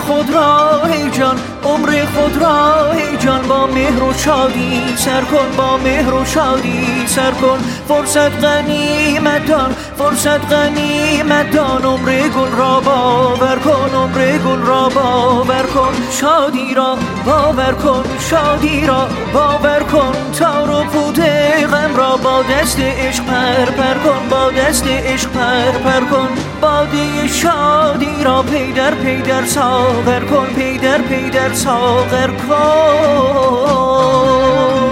خود را ای جان، عمر خود را ای جان، با مهر و شادی سر کن، با مهر و شادی سر کن. فرصت غنیمت دان، فرصت غنیمت دان، عمر گل را باور کن، عمر گل را باور کن. شادی را باور کن، شادی را باور کن، تار و پود غم را با دست عشق پر کن، با دست عشق پر کن. باده شادی را پی در ساغر کن، پی در ساغر کن.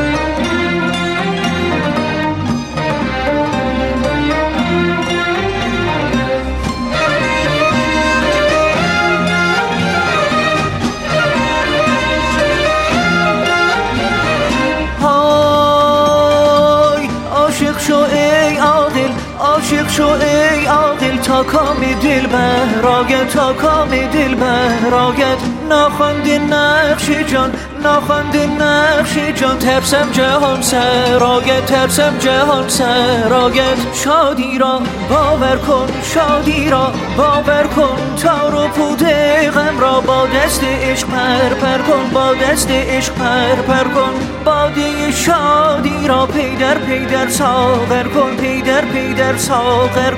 عاشق شو ای عاقل، عاشق شو ای عاقل، تا کام دل براید، تا کام دل براید. ناخوانده نقش جان، ناخوانده نقش جان، ترسم جهان سراید، ترسم جهان سراید. شادی را باور کن، شادی را باور کن، تار و پود غم را با دست عشق پر کن، با دست عشق پر کن. باده شادی را پی در ساغر کن، پی در ساغر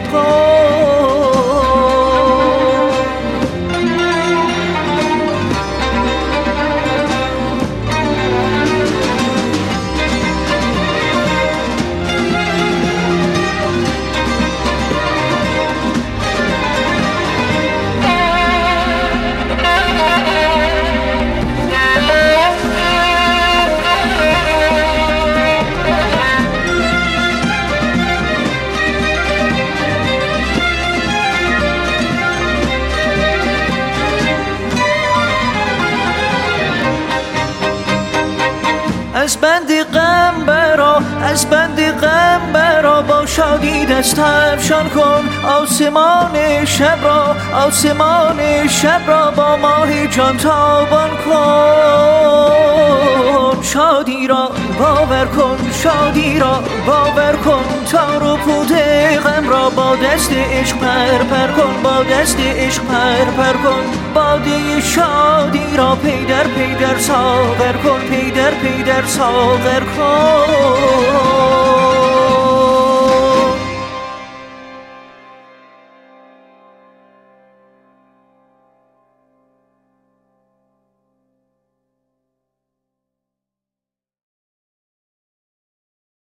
کن. از بند غم برا، از بند غم برا، با شادی دست افشان کن. آسمان شب را، آسمان شب را، با ماه جان تابان کن. شادی را باور کن، شادی را باور کن، تار و پود غم را با دست عشق پر کن، با دست عشق پر کن. باده شادی را پی در ساغر کن، پی در ساغر کن.